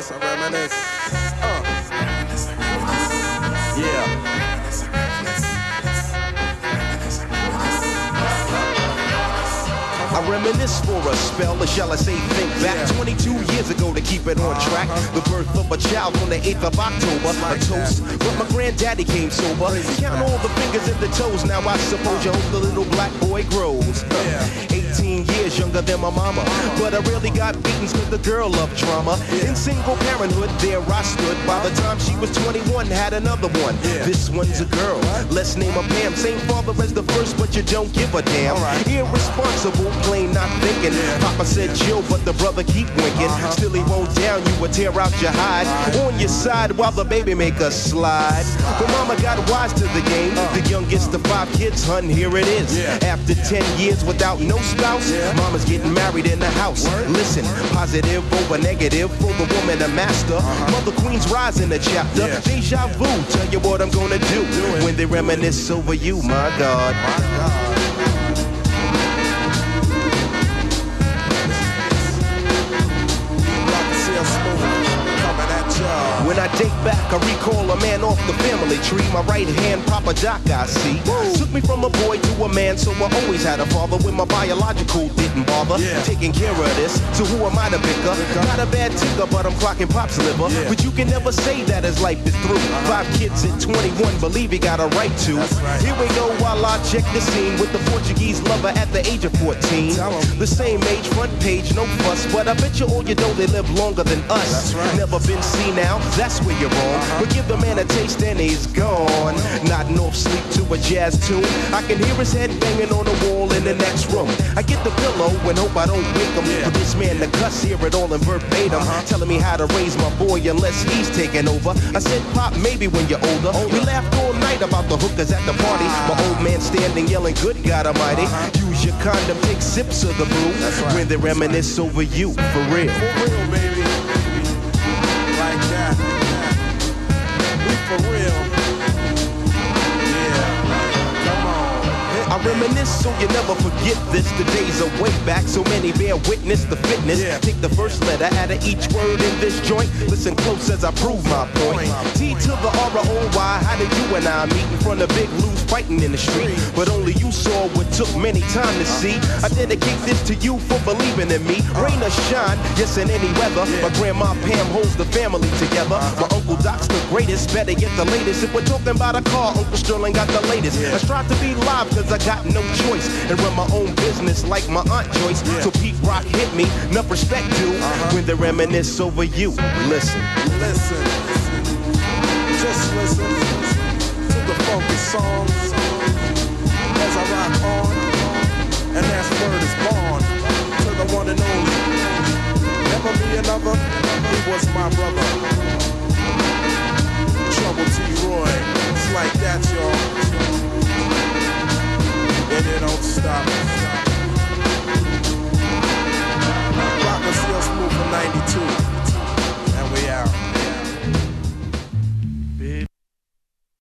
I reminisce. Yeah. I reminisce for a spell, or shall I say think back 22 years ago to keep it on track. The birth of a child on the 8th of October, a toast, but my granddaddy came sober. Count all the fingers and the toes, now I suppose you hope the little black boy grows. 18 years younger than my mama, but I really got beatings cause the girl loved drama. In single parenthood, there I stood. By the time she was 21, had another one. This one's a girl, let's name her Pam. Same father as the first, but you don't give a damn. Irresponsible, plain not thinking. Papa said chill, but the brother keep winking. Still he won't down you or tear out your hide. On your side while the baby make a slide. But mama got wise to the game. The youngest of 5 kids, hun, here it is. After 10 years without no spouse, mama's getting married in the house. Listen, positive over negative for the woman a master. Mother Queen's rise in the chapter. Deja vu, tell you what I'm gonna do when they reminisce over you, my God. When I date back, I recall a man off the family tree. My right hand, Papa Doc, I see. Took me from a boy to a man, so I always had a father when my biological didn't bother. Taking care of this, so who am I to pick up? Not a bad ticker, but I'm clocking Pop's liver. But you can never say that his life is through. 5 kids at 21, believe he got a right to. Here we go while I check the scene with the Portuguese lover at the age of 14. The same age, front page, no fuss, but I bet you all you know they live longer than us. Never been seen now, that's where you're wrong. But give the man a taste and he's gone. Nodding off sleep to a jazz tune. I can hear his head banging on the wall in the next room. I get the pillow and hope I don't wake him. For this man to cuss, hear it all in verbatim. Telling me how to raise my boy unless he's taking over. I said, Pop, maybe when you're older. We laughed all night about the hookers at the party. My old man standing yelling, good God almighty. Use your condom, take sips of the brew. When they reminisce over you, for real. For real, baby. Like that. We for real. Yeah. Come on. I reminisce so you never forget this. The days are way back, so many bear witness the fitness. Take the first letter out of each word in this joint. Listen close as I prove my point. T to the R-O-Y, how did you and I meet in front of Big Lou's fighting in the street? But only you saw what took many time to see. I dedicate this to you for believing in me. Rain or shine, yes in any weather. My grandma Pam holds the family together. My Uncle Doc's the greatest, better get the latest. If we're talking about a car, Uncle Sterling got the latest. I strive to be live cause I got no choice and run my own business like my Aunt Joyce. So Pete Rock hit me, enough respect due when they reminisce over you. Listen. Listen. Just listen to the funky songs as I rock on. And that's word is born to the one and only. Never be another, he was my brother. Trouble T. Roy, it's like that, y'all. And it don't stop.